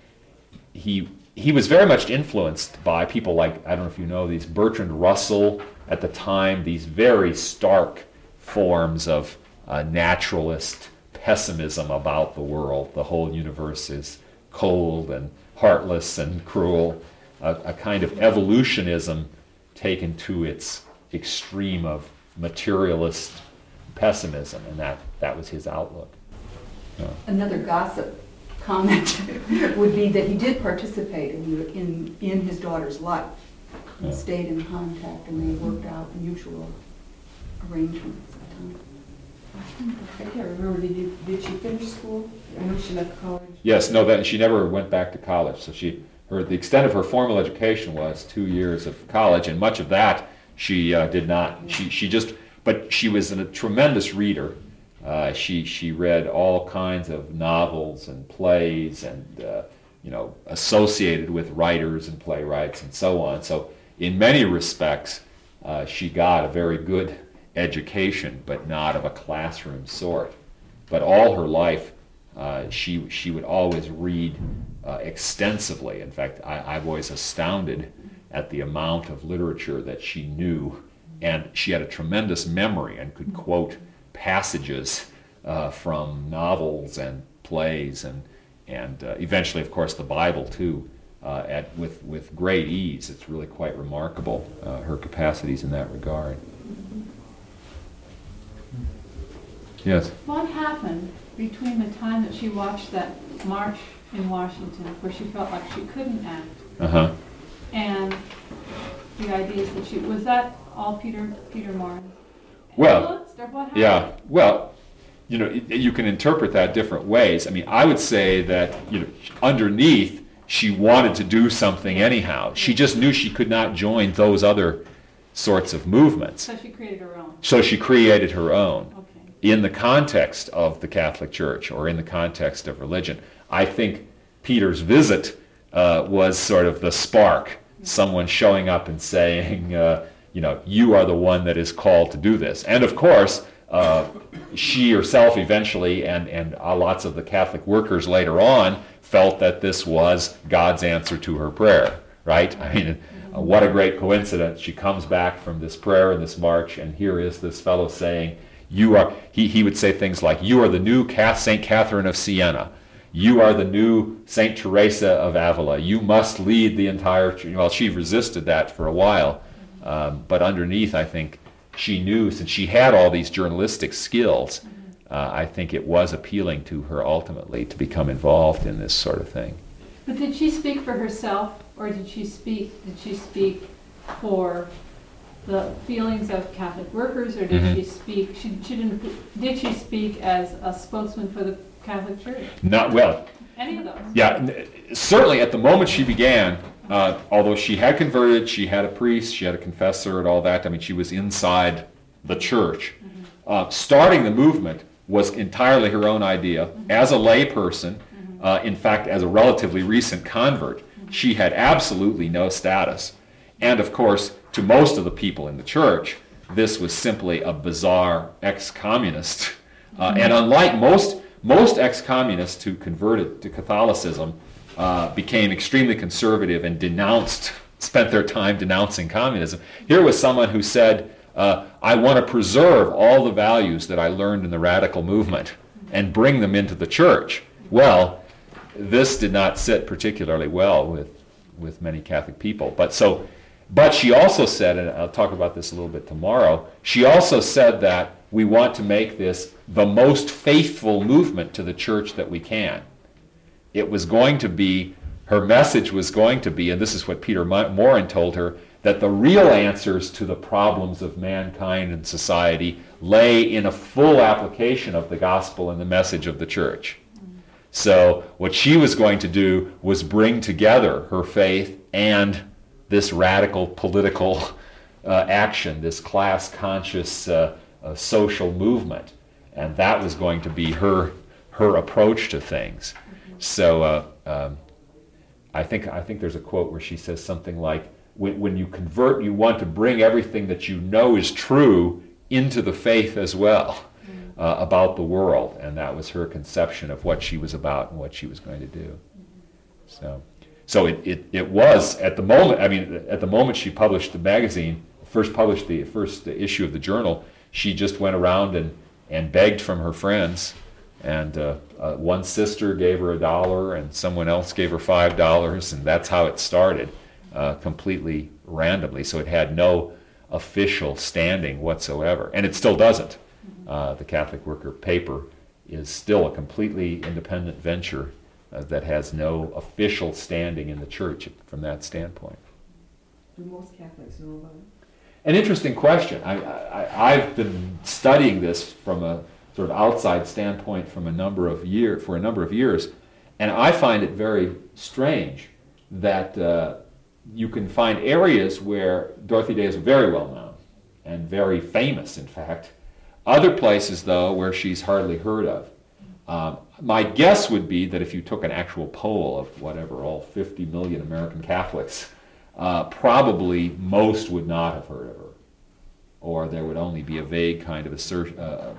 he, he was very much influenced by people like, I don't know if you know these, Bertrand Russell at the time, these very stark forms of uh, naturalist pessimism about the world. The whole universe is cold and heartless and cruel, a, a kind of evolutionism taken to its extreme of materialist pessimism, and that, that was his outlook. Uh, Another gossip comment would be that he did participate in, in, in his daughter's life. He Yeah. stayed in contact and they worked out mutual arrangements at times. I can't remember, did you, did she finish school? I know she left college. Yes, no, that she never went back to college. So she, her, the extent of her formal education was two years of college, and much of that she uh, did not. She, she just, but she was a tremendous reader. Uh, she, she read all kinds of novels and plays, and uh, you know, associated with writers and playwrights and so on. So in many respects, uh, she got a very good education, but not of a classroom sort. But all her life, uh, she she would always read uh, extensively. In fact, I, I was astounded at the amount of literature that she knew, and she had a tremendous memory and could quote passages uh, from novels and plays, and and uh, eventually, of course, the Bible too, uh, at with with great ease. It's really quite remarkable, uh, her capacities in that regard. Yes. What happened between the time that she watched that march in Washington, where she felt like she couldn't act, Uh-huh. and the ideas that she, was that all Peter Peter Morris Well, influenced, or what happened? Yeah. Well, you know, it, you can interpret that different ways. I mean, I would say that, you know, underneath, she wanted to do something anyhow. She just knew she could not join those other sorts of movements. So she created her own. So she created her own. Okay. In the context of the Catholic Church, or in the context of religion. I think Peter's visit uh, was sort of the spark, someone showing up and saying, uh, you know, you are the one that is called to do this. And of course, uh, she herself eventually, and, and uh, lots of the Catholic workers later on, felt that this was God's answer to her prayer, right? I mean, uh, what a great coincidence. She comes back from this prayer and this march, and here is this fellow saying, You are, he, he would say things like, you are the new Saint Catherine of Siena. You are the new Saint Teresa of Avila. You must lead the entire church. Well, she resisted that for a while. Um, but underneath, I think, she knew, since she had all these journalistic skills, uh, I think it was appealing to her ultimately to become involved in this sort of thing. But did she speak for herself, or did she speak, did she speak for the feelings of Catholic workers, or did Mhm. she speak, she, she didn't, did she speak as a spokesman for the Catholic Church? Not well. Any of those? Yeah, n- certainly at the moment she began, uh, although she had converted, she had a priest, she had a confessor and all that, I mean, she was inside the church. Uh, starting the movement was entirely her own idea. As a layperson, uh, in fact, as a relatively recent convert, she had absolutely no status. And of course, to most of the people in the church, this was simply a bizarre ex-communist. Uh, and unlike most most ex-communists who converted to Catholicism, uh, became extremely conservative and denounced, spent their time denouncing communism. Here was someone who said, uh, I want to preserve all the values that I learned in the radical movement and bring them into the church. Well, this did not sit particularly well with, with many Catholic people. But so, but she also said, and I'll talk about this a little bit tomorrow, she also said that we want to make this the most faithful movement to the church that we can. It was going to be, her message was going to be, and this is what Peter Morin told her, that the real answers to the problems of mankind and society lay in a full application of the gospel and the message of the church. So what she was going to do was bring together her faith and this radical political uh, action, this class-conscious uh, uh, social movement. And that was going to be her her approach to things. So uh, um, I think I think there's a quote where she says something like, when, when you convert, you want to bring everything that you know is true into the faith as well, uh, about the world. And that was her conception of what she was about and what she was going to do. So so it, it, it was, at the moment, I mean, at the moment she published the magazine, first published the first issue of the journal, she just went around and, and begged from her friends. And uh, uh, one sister gave her a dollar, and someone else gave her five dollars, and that's how it started, uh, completely randomly. So it had no official standing whatsoever, and it still doesn't. Uh, the Catholic Worker paper is still a completely independent venture uh, that has no official standing in the church from that standpoint. Do most Catholics know about it? An interesting question. I, I, I've been studying this from a sort of outside standpoint from a number of year for a number of years, and I find it very strange that uh, you can find areas where Dorothy Day is very well known and very famous, in fact. Other places, though, where she's hardly heard of. Um, my guess would be that if you took an actual poll of whatever, all fifty million American Catholics, uh, probably most would not have heard of her, or there would only be a vague kind of assert, uh,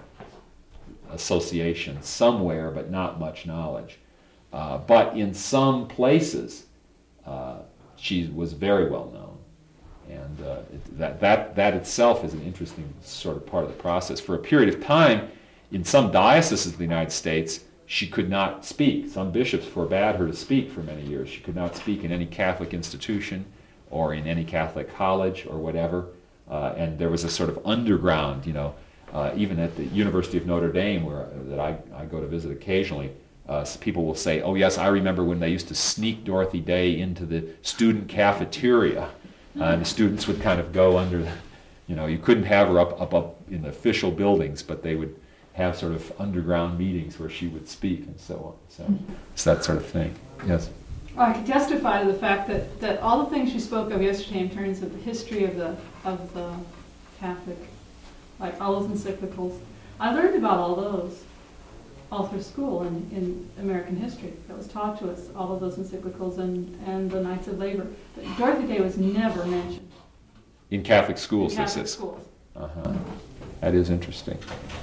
association somewhere, but not much knowledge. Uh, but in some places, uh, she was very well known. And uh, it, that, that, that itself is an interesting sort of part of the process. For a period of time, in some dioceses of the United States, she could not speak. Some bishops forbade her to speak for many years. She could not speak in any Catholic institution or in any Catholic college or whatever. Uh, and there was a sort of underground, you know, uh, even at the University of Notre Dame, where that I, I go to visit occasionally, uh, people will say, oh yes, I remember when they used to sneak Dorothy Day into the student cafeteria. Uh, and the students would kind of go under, the, you know, you couldn't have her up, up up in the official buildings, but they would have sort of underground meetings where she would speak and so on. So it's that sort of thing. Yes? Well, I can testify to the fact that, that all the things you spoke of yesterday in terms of the history of the of the Catholic, like all those encyclicals, I learned about all those all through school in, in American history. That was taught to us, all of those encyclicals and, and the Knights of Labor. But Dorothy Day was never mentioned. In Catholic schools, in Catholic this is. schools. Uh-huh. That is interesting.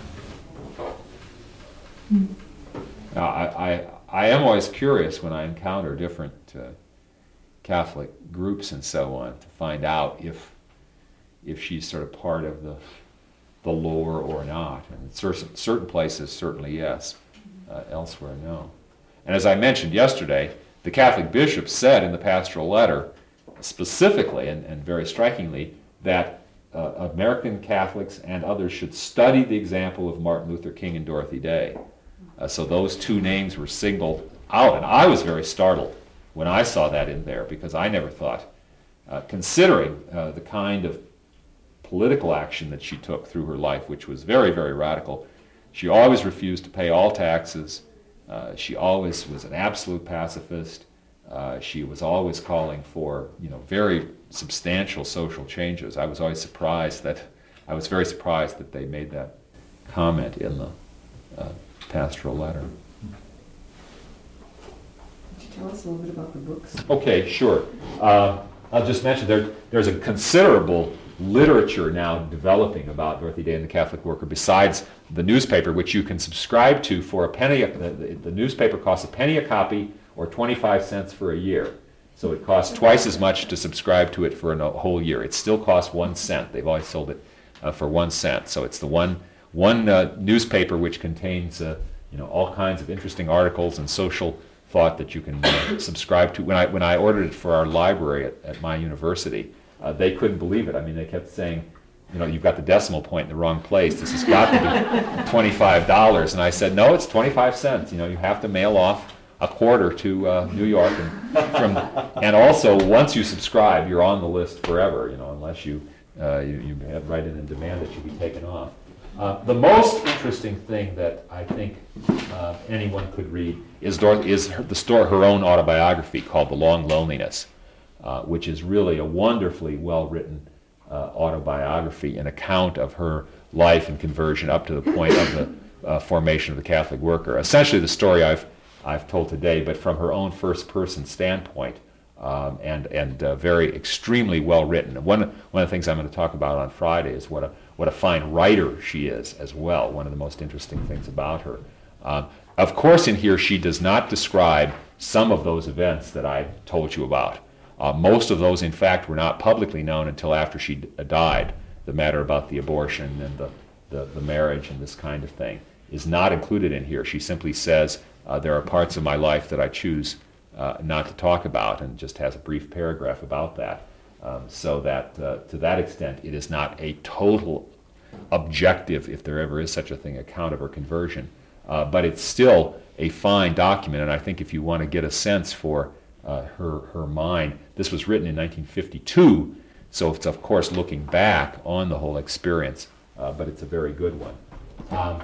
Hmm. Now, I, I, I am always curious when I encounter different uh, Catholic groups and so on to find out if if she's sort of part of the the lore or not. And in certain, certain places, certainly yes. Uh, elsewhere, no. And as I mentioned yesterday, the Catholic bishops said in the pastoral letter, specifically and, and very strikingly, that uh, American Catholics and others should study the example of Martin Luther King and Dorothy Day. Uh, so those two names were singled out, and I was very startled when I saw that in there, because I never thought, uh, considering uh, the kind of political action that she took through her life, which was very, very radical. She always refused to pay all taxes. Uh, she always was an absolute pacifist. Uh, she was always calling for, you know, very substantial social changes. I was always surprised that, I was very surprised that they made that comment in the uh, pastoral letter. Could you tell us a little bit about the books? Okay, sure. Uh, I'll just mention there, there's a considerable literature now developing about Dorothy Day and the Catholic Worker, besides the newspaper, which you can subscribe to for a penny. The, the, the newspaper costs a penny a copy, or twenty-five cents for a year. So it costs twice as much to subscribe to it for a whole year. It still costs one cent. They've always sold it uh, for one cent. So it's the one one uh, newspaper which contains uh, you know, all kinds of interesting articles and social thought that you can uh, subscribe to. When I when I ordered it for our library at, at my university, uh, they couldn't believe it. I mean, they kept saying, you know, you've got the decimal point in the wrong place. This has got to be twenty-five dollars. And I said, no, it's twenty-five cents. You know, you have to mail off a quarter to uh, New York, and from, and also once you subscribe, you're on the list forever. You know, unless you uh, you, you have write in and demand that you be taken off. Uh, the most interesting thing that I think uh, anyone could read is Dor- is her, the story, her own autobiography called *The Long Loneliness*, uh, which is really a wonderfully well-written uh, autobiography, an account of her life and conversion up to the point of the uh, formation of the Catholic Worker. Essentially, the story I've I've told today, but from her own first-person standpoint, um, and and uh, very extremely well written. One one of the things I'm going to talk about on Friday is what a what a fine writer she is as well. One of the most interesting things about her. Um, of course, in here she does not describe some of those events that I told you about. Uh, most of those, in fact, were not publicly known until after she d- died. The matter about the abortion and the, the the marriage and this kind of thing is not included in here. She simply says, Uh, there are parts of my life that I choose uh, not to talk about, and just has a brief paragraph about that. Um, so that, uh, to that extent, it is not a total objective, if there ever is such a thing, account of her conversion. Uh, but it's still a fine document, and I think if you want to get a sense for uh, her, her mind, this was written in nineteen fifty-two, so it's, of course, looking back on the whole experience, uh, but it's a very good one. Um,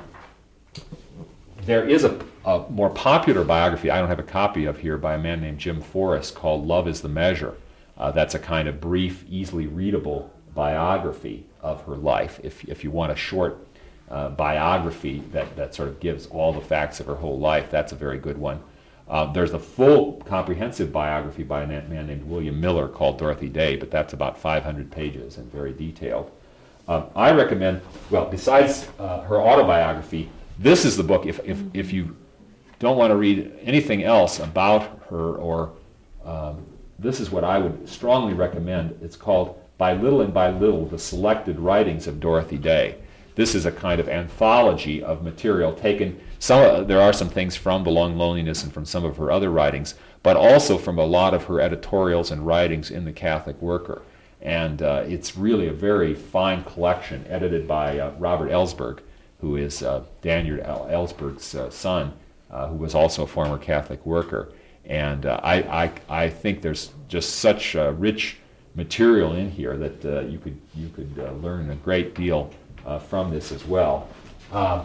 There is a, a more popular biography I don't have a copy of here by a man named Jim Forrest called *Love is the Measure*. Uh, that's a kind of brief, easily readable biography of her life. If if you want a short uh, biography that, that sort of gives all the facts of her whole life, that's a very good one. Uh, there's a full, comprehensive biography by a man named William Miller called *Dorothy Day*, but that's about five hundred pages and very detailed. Um, I recommend, well, besides uh, her autobiography, this is the book, if, if, if you don't want to read anything else about her, or um, this is what I would strongly recommend. It's called *By Little and by Little, The Selected Writings of Dorothy Day*. This is a kind of anthology of material taken, some, uh, there are some things from *The Long Loneliness* and from some of her other writings, but also from a lot of her editorials and writings in the Catholic Worker. And uh, it's really a very fine collection, edited by uh, Robert Ellsberg, who is uh, Daniel Ellsberg's uh, son, uh, who was also a former Catholic worker. And uh, I, I, I think there's just such uh, rich material in here that uh, you could, you could uh, learn a great deal uh, from this as well. Um,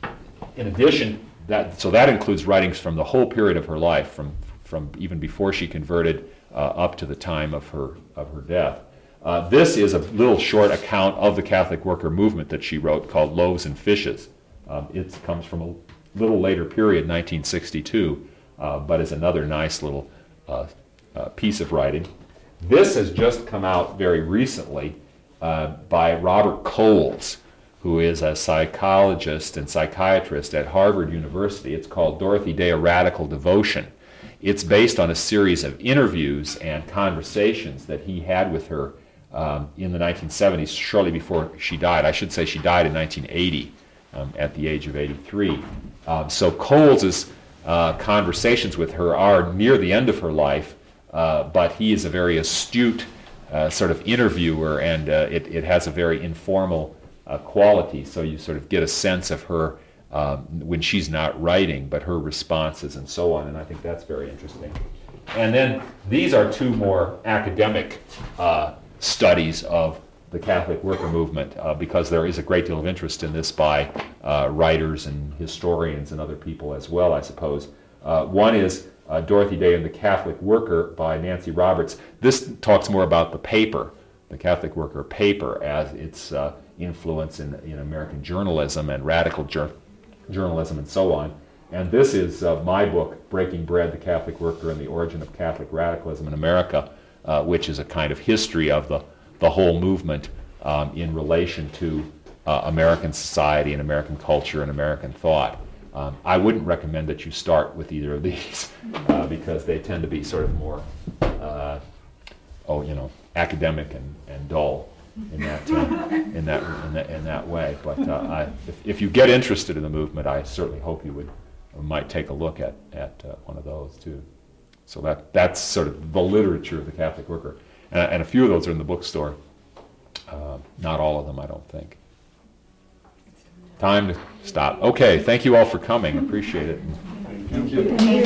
in addition, that, so that includes writings from the whole period of her life, from, from even before she converted uh, up to the time of her, of her death. Uh, this is a little short account of the Catholic Worker movement that she wrote called *Loaves and Fishes*. Um, it comes from a little later period, nineteen sixty-two, uh, but is another nice little uh, uh, piece of writing. This has just come out very recently uh, by Robert Coles, who is a psychologist and psychiatrist at Harvard University. It's called *Dorothy Day, A Radical Devotion*. It's based on a series of interviews and conversations that he had with her Um, in the nineteen seventies, shortly before she died. I should say she died in nineteen eighty, um, at the age of eighty-three. Um, so Coles's uh, conversations with her are near the end of her life, uh, but he is a very astute uh, sort of interviewer, and uh, it, it has a very informal uh, quality, so you sort of get a sense of her um, when she's not writing, but her responses and so on, and I think that's very interesting. And then these are two more academic uh, studies of the Catholic worker movement, uh, because there is a great deal of interest in this by uh, writers and historians and other people as well, I suppose. Uh, one is uh, Dorothy Day and the Catholic Worker by Nancy Roberts. This talks more about the paper, the Catholic Worker paper, as its uh, influence in, in American journalism and radical jur- journalism and so on. And this is uh, my book, Breaking Bread, the Catholic Worker and the Origin of Catholic Radicalism in America, uh, which is a kind of history of the, the whole movement um, in relation to uh, American society and American culture and American thought. Um, I wouldn't recommend that you start with either of these uh, because they tend to be sort of more, uh, oh, you know, academic and, and dull in that, uh, in that in that in that way. But uh, I, if, if you get interested in the movement, I certainly hope you would might take a look at at uh, one of those too. So that that's sort of the literature of the Catholic Worker, and, and a few of those are in the bookstore. Uh, not all of them, I don't think. Time to stop. Okay, thank you all for coming. Appreciate it. Thank you.